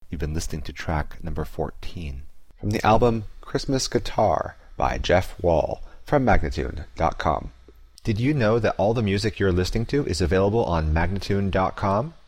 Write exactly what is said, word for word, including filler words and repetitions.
You've been listening to track number fourteen. From the album Christmas Guitar by Jeff Wall from Magnatune dot com. Did you know that all the music you're listening to is available on Magnatune dot com?